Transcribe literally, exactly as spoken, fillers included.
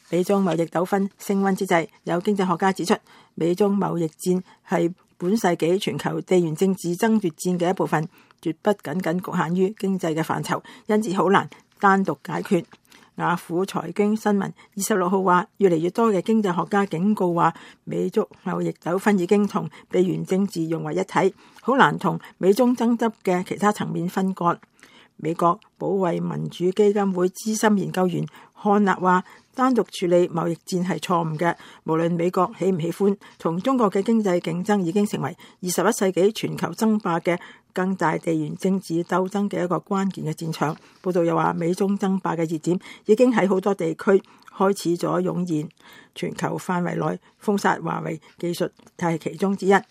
美中貿易糾紛升溫之際，有經濟學家指出，美中貿易戰係本世紀全球地緣政治爭奪戰嘅一部分，絕不僅僅局限於經濟嘅範疇，因此好難單獨解決。雅虎財經新聞二十六號話，越嚟越多嘅經濟學家警告話，美中貿易糾紛已經同地緣政治融為一體，好難同美中爭執嘅其他層面分割。美國保衛民主基金會資深研究員漢納話，單獨處理貿易戰係錯誤嘅。無論美國喜唔喜歡，同中國嘅經濟競爭已經成為二十一世紀全球爭霸嘅更大地緣政治鬥爭嘅一個關鍵嘅戰場。報道又話，美中爭霸嘅熱點已經喺好多地區開始咗湧現，全球範圍內封殺華為技術係其中之一。